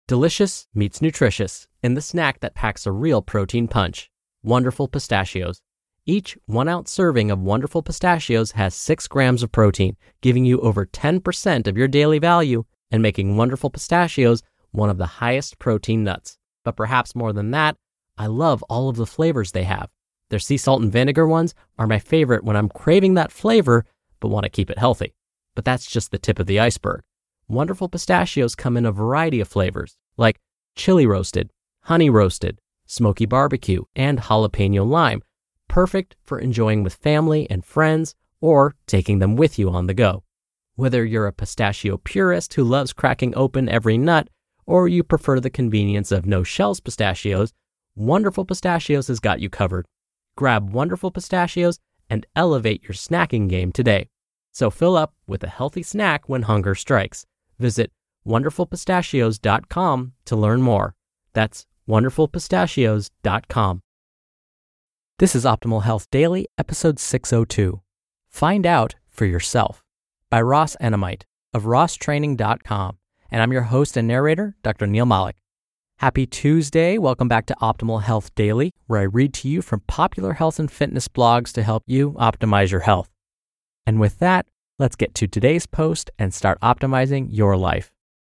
Delicious meets nutritious in the snack that packs a real protein punch. Wonderful Pistachios. Each 1-ounce serving of Wonderful Pistachios has 6 grams of protein, giving you over 10% of your daily value and making Wonderful Pistachios one of the highest protein nuts. But perhaps more than that, I love all of the flavors they have. Their sea salt and vinegar ones are my favorite when I'm craving that flavor but want to keep it healthy. But that's just the tip of the iceberg. Wonderful Pistachios come in a variety of flavors, like chili roasted, honey roasted, smoky barbecue, and jalapeno lime, perfect for enjoying with family and friends or taking them with you on the go. Whether you're a pistachio purist who loves cracking open every nut, or you prefer the convenience of no-shells pistachios, Wonderful Pistachios has got you covered. Grab Wonderful Pistachios and elevate your snacking game today. So fill up with a healthy snack when hunger strikes. Visit wonderfulpistachios.com to learn more. That's wonderfulpistachios.com. This is Optimal Health Daily, episode 602. Find Out for Yourself by Ross Enamait of rosstraining.com. And I'm your host and narrator, Dr. Neal Malik. Happy Tuesday. Welcome back to Optimal Health Daily, where I read to you from popular health and fitness blogs to help you optimize your health. And with that, let's get to today's post and start optimizing your life.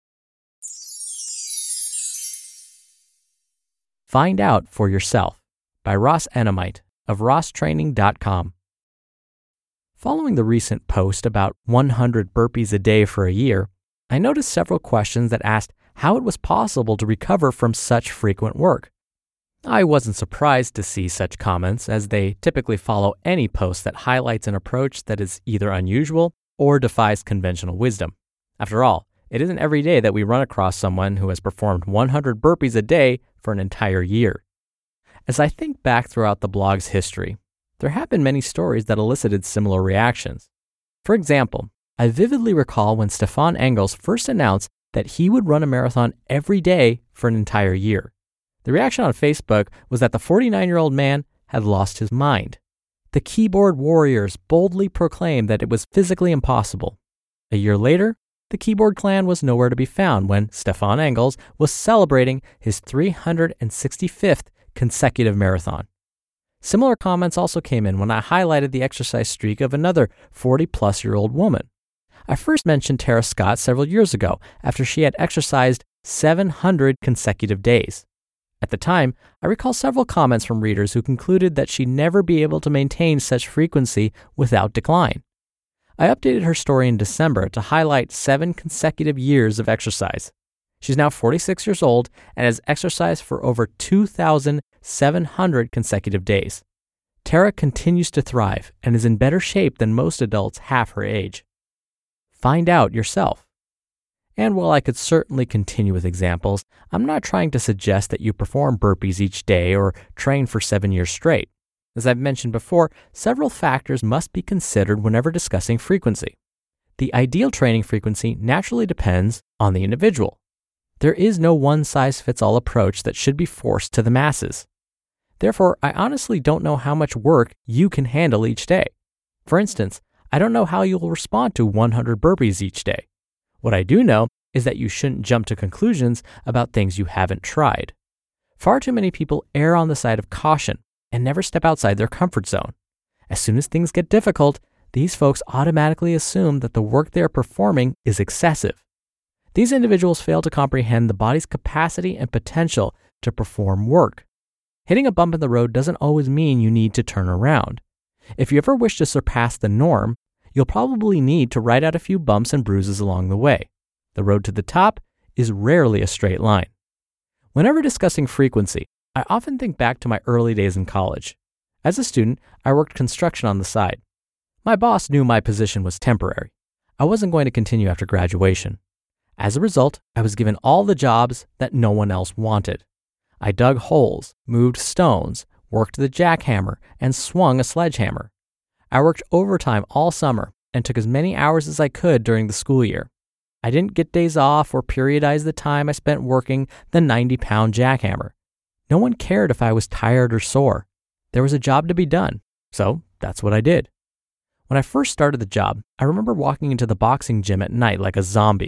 Find Out for Yourself by Ross Enamait of rosstraining.com. Following the recent post about 100 burpees a day for a year, I noticed several questions that asked how it was possible to recover from such frequent work. I wasn't surprised to see such comments, as they typically follow any post that highlights an approach that is either unusual or defies conventional wisdom. After all, it isn't every day that we run across someone who has performed 100 burpees a day for an entire year. As I think back throughout the blog's history, there have been many stories that elicited similar reactions. For example, I vividly recall when Stefan Engels first announced that he would run a marathon every day for an entire year. The reaction on Facebook was that the 49-year-old man had lost his mind. The keyboard warriors boldly proclaimed that it was physically impossible. A year later, the keyboard clan was nowhere to be found when Stefan Engels was celebrating his 365th consecutive marathon. Similar comments also came in when I highlighted the exercise streak of another 40-plus-year-old woman. I first mentioned Tara Scott several years ago after she had exercised 700 consecutive days. At the time, I recall several comments from readers who concluded that she'd never be able to maintain such frequency without decline. I updated her story in December to highlight 7 consecutive years of exercise. She's now 46 years old and has exercised for over 2,700 consecutive days. Tara continues to thrive and is in better shape than most adults half her age. Find out yourself. And while I could certainly continue with examples, I'm not trying to suggest that you perform burpees each day or train for 7 years straight. As I've mentioned before, several factors must be considered whenever discussing frequency. The ideal training frequency naturally depends on the individual. There is no one-size-fits-all approach that should be forced to the masses. Therefore, I honestly don't know how much work you can handle each day. For instance, I don't know how you will respond to 100 burpees each day. What I do know is that you shouldn't jump to conclusions about things you haven't tried. Far too many people err on the side of caution and never step outside their comfort zone. As soon as things get difficult, these folks automatically assume that the work they are performing is excessive. These individuals fail to comprehend the body's capacity and potential to perform work. Hitting a bump in the road doesn't always mean you need to turn around. If you ever wish to surpass the norm, you'll probably need to ride out a few bumps and bruises along the way. The road to the top is rarely a straight line. Whenever discussing frequency, I often think back to my early days in college. As a student, I worked construction on the side. My boss knew my position was temporary. I wasn't going to continue after graduation. As a result, I was given all the jobs that no one else wanted. I dug holes, moved stones, worked the jackhammer, and swung a sledgehammer. I worked overtime all summer and took as many hours as I could during the school year. I didn't get days off or periodize the time I spent working the 90-pound jackhammer. No one cared if I was tired or sore. There was a job to be done, so that's what I did. When I first started the job, I remember walking into the boxing gym at night like a zombie.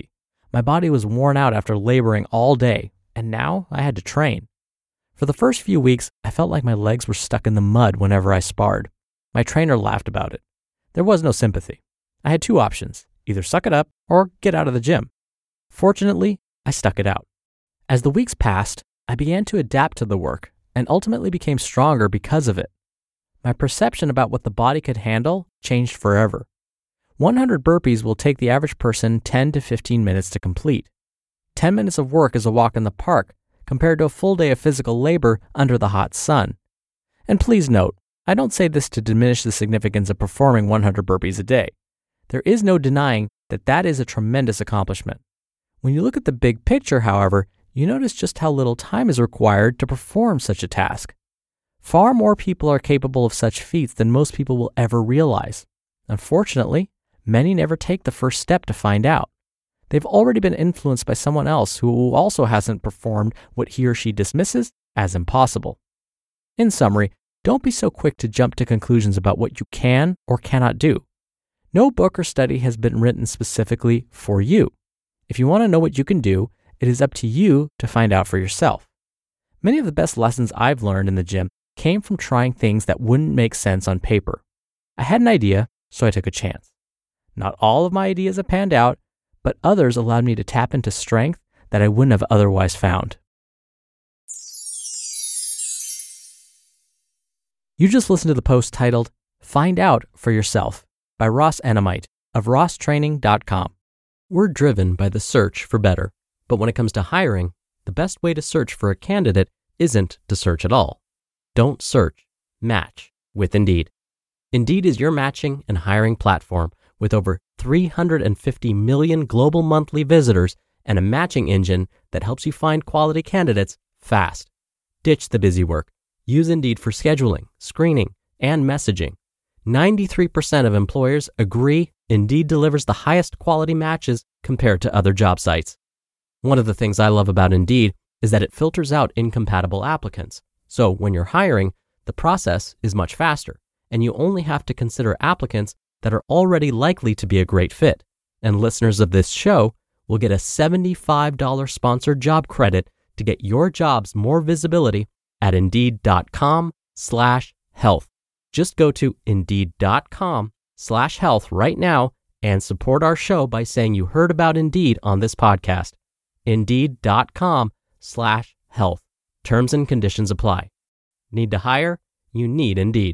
My body was worn out after laboring all day, and now I had to train. For the first few weeks, I felt like my legs were stuck in the mud whenever I sparred. My trainer laughed about it. There was no sympathy. I had two options, either suck it up or get out of the gym. Fortunately, I stuck it out. As the weeks passed, I began to adapt to the work and ultimately became stronger because of it. My perception about what the body could handle changed forever. 100 burpees will take the average person 10 to 15 minutes to complete. 10 minutes of work is a walk in the park compared to a full day of physical labor under the hot sun. And please note, I don't say this to diminish the significance of performing 100 burpees a day. There is no denying that that is a tremendous accomplishment. When you look at the big picture, however, you notice just how little time is required to perform such a task. Far more people are capable of such feats than most people will ever realize. Unfortunately, many never take the first step to find out. They've already been influenced by someone else who also hasn't performed what he or she dismisses as impossible. In summary, don't be so quick to jump to conclusions about what you can or cannot do. No book or study has been written specifically for you. If you want to know what you can do, it is up to you to find out for yourself. Many of the best lessons I've learned in the gym came from trying things that wouldn't make sense on paper. I had an idea, so I took a chance. Not all of my ideas have panned out, but others allowed me to tap into strength that I wouldn't have otherwise found. You just listened to the post titled, Find Out for Yourself by Ross Enamait of rosstraining.com. We're driven by the search for better, but when it comes to hiring, the best way to search for a candidate isn't to search at all. Don't search, match with Indeed. Indeed is your matching and hiring platform with over 350 million global monthly visitors and a matching engine that helps you find quality candidates fast. Ditch the busy work. Use Indeed for scheduling, screening, and messaging. 93% of employers agree Indeed delivers the highest quality matches compared to other job sites. One of the things I love about Indeed is that it filters out incompatible applicants. So when you're hiring, the process is much faster, and you only have to consider applicants that are already likely to be a great fit. And listeners of this show will get a $75 sponsored job credit to get your jobs more visibility at Indeed.com/health. Just go to Indeed.com/health right now and support our show by saying you heard about Indeed on this podcast. Indeed.com/health. Terms and conditions apply. Need to hire? You need Indeed.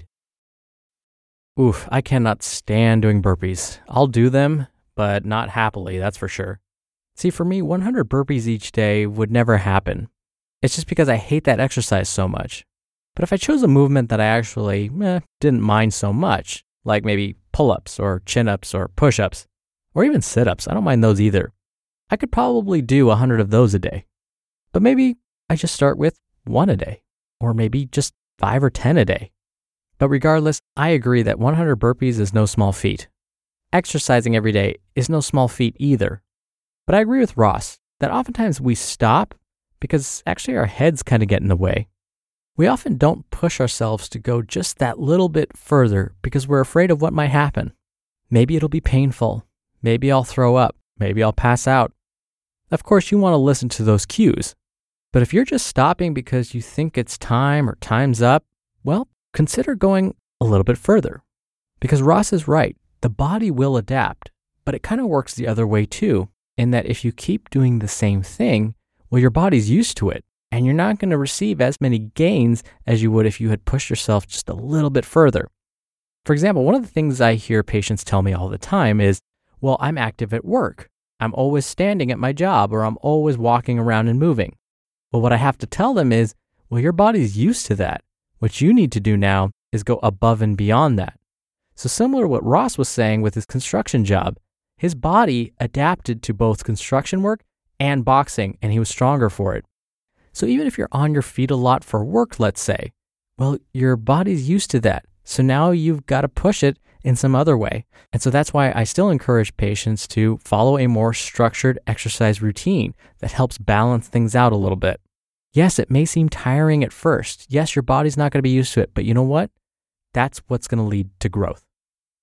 Oof, I cannot stand doing burpees. I'll do them, but not happily, that's for sure. See, for me, 100 burpees each day would never happen. It's just because I hate that exercise so much. But if I chose a movement that I actually didn't mind so much, like maybe pull-ups or chin-ups or push-ups, or even sit-ups, I don't mind those either. I could probably do 100 of those a day. But maybe I just start with 1 a day, or maybe just 5 or 10 a day. But regardless, I agree that 100 burpees is no small feat. Exercising every day is no small feat either. But I agree with Ross that oftentimes we stop because actually our heads kind of get in the way. We often don't push ourselves to go just that little bit further because we're afraid of what might happen. Maybe it'll be painful. Maybe I'll throw up. Maybe I'll pass out. Of course, you want to listen to those cues. But if you're just stopping because you think it's time or time's up, well, consider going a little bit further. Because Ross is right, the body will adapt, but it kind of works the other way too, in that if you keep doing the same thing, well, your body's used to it, and you're not going to receive as many gains as you would if you had pushed yourself just a little bit further. For example, one of the things I hear patients tell me all the time is, well, I'm active at work. I'm always standing at my job, or I'm always walking around and moving. Well, what I have to tell them is, well, your body's used to that. What you need to do now is go above and beyond that. So similar to what Ross was saying with his construction job, his body adapted to both construction work and boxing, and he was stronger for it. So even if you're on your feet a lot for work, let's say, well, your body's used to that. So now you've got to push it in some other way. And so that's why I still encourage patients to follow a more structured exercise routine that helps balance things out a little bit. Yes, it may seem tiring at first. Yes, your body's not going to be used to it, but you know what? That's what's going to lead to growth.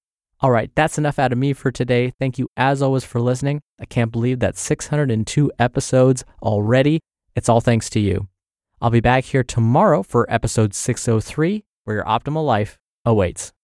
All right, that's enough out of me for today. Thank you as always for listening. I can't believe that 602 episodes already. It's all thanks to you. I'll be back here tomorrow for episode 603, where your optimal life awaits.